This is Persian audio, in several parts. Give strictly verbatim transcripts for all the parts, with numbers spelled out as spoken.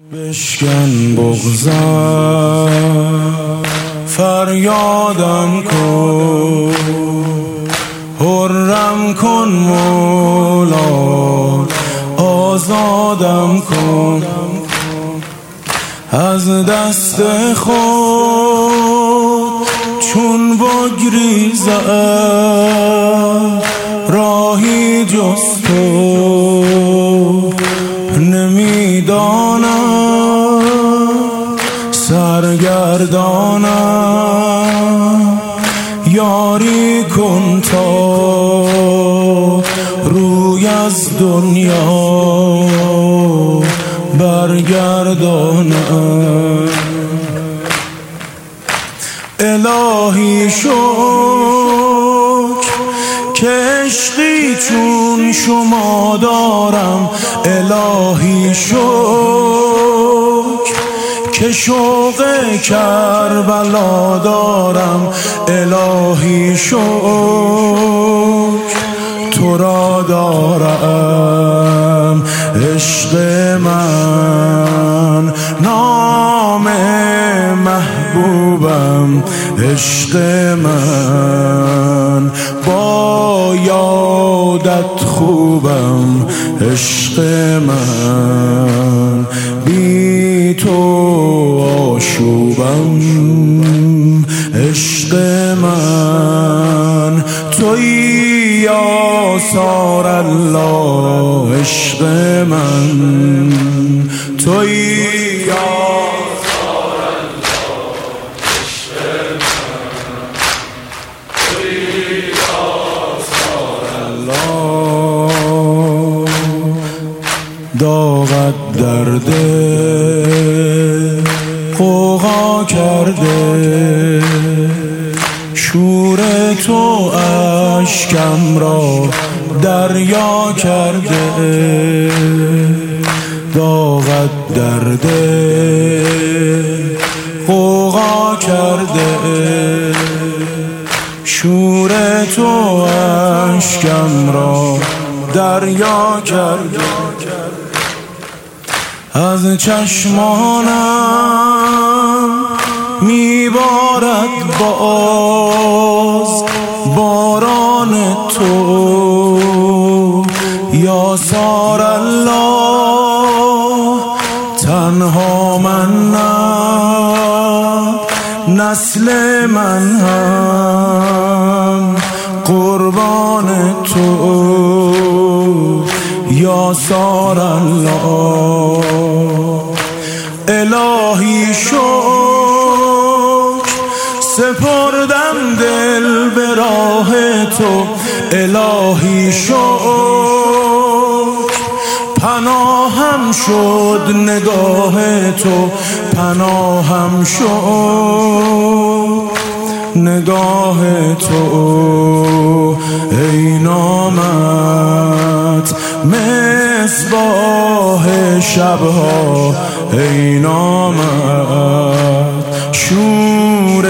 بشکن بغضم فریادم کن، حرم کن مولا، آزادم کن از دست خود. چون بگریزم راهی جز تو نمیدانم، سرگردانم یاری کن تا روی از دنیا برگردانم. الهی شکر که عشقی چون شما دارم، الهی شکر که شوق کربلا دارم، الهی شکر تو را دارم. عشق من نام محبوبم، عشق من با یادت خوبم، عشق من بی تو آشوبم، عشق من تویی آثار الله، عشق من تویی آثار الله، عشق من تویی آثار الله. داغت درده قوقا کرده، شور تو اشکم را دریا کرده. داغت درده قوقا کرده، شور تو اشکم را دریا کرده. از چشمانم میبارد باز باران تو، یا سار الله. تنها من نه، نسل من هم قربان تو، یا سار الله. الهی شکر سپردم دل به راه تو، الهی شکر پناهم شد نگاه تو، پناهم شد نگاه تو. ای نامت مصباح شبها، ای نامت شور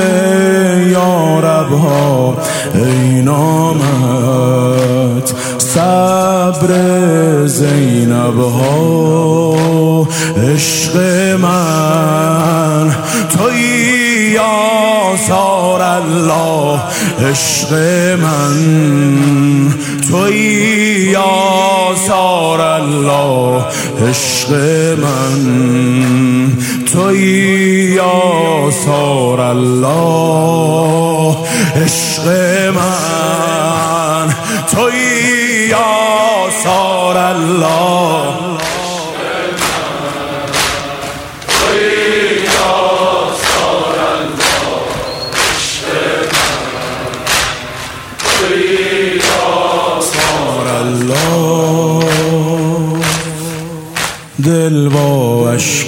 یاربها، ای نامت صبر زینبها. عشق من تویی آثار الله، عشق من تویی آثار الله، عشق من تویی آثار الله، عشق من تویی آثار الله. دل با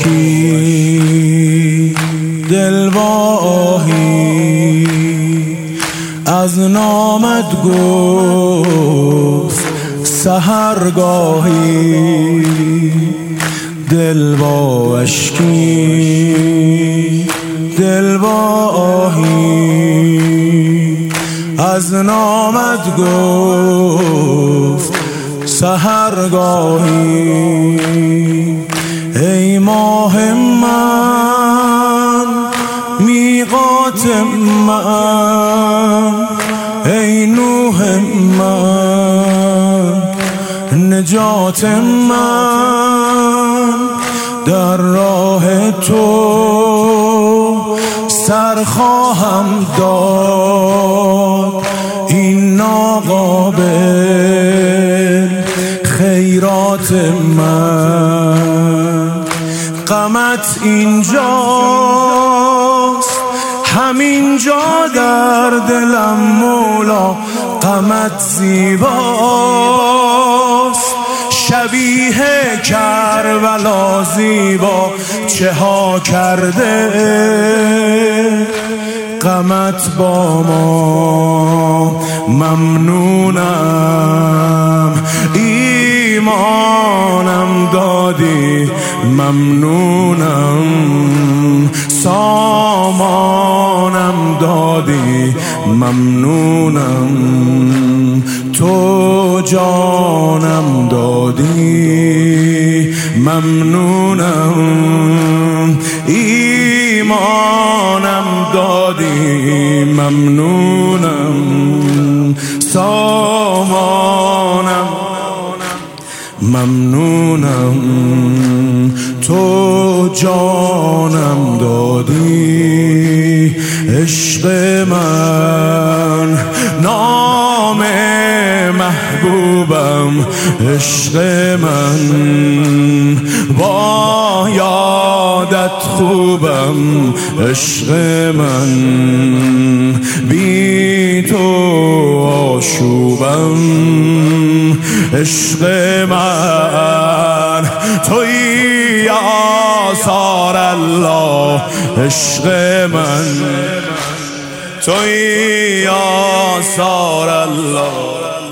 اشکی، دل با آهی از نامت گفت سحرگاهی. دل با اشکی، دل با آهی از نامت گفت سحرگاهی. ای ماه من میقات من، ای نوح من نجات من، در راه تو سر خواهم داد این ناقابل خیرات من. غمت اینجاست همینجا در دلم مولا، غمت زیباست شبیه کربلا زیبا چه ها کرده، غمت با ما ممنونم، ایمانم دادی ممنونم، سامانم دادی ممنونم، تو جانم دادی ممنونم، ایمانم دادی ممنونم، سامانم ممنونم، تو جانم دادی. عشق من نام محبوبم، عشق من با یادت خوبم، عشق من بی تو آشوبم، عشق من تویی آثار الله، عشق من تویی آثار الله.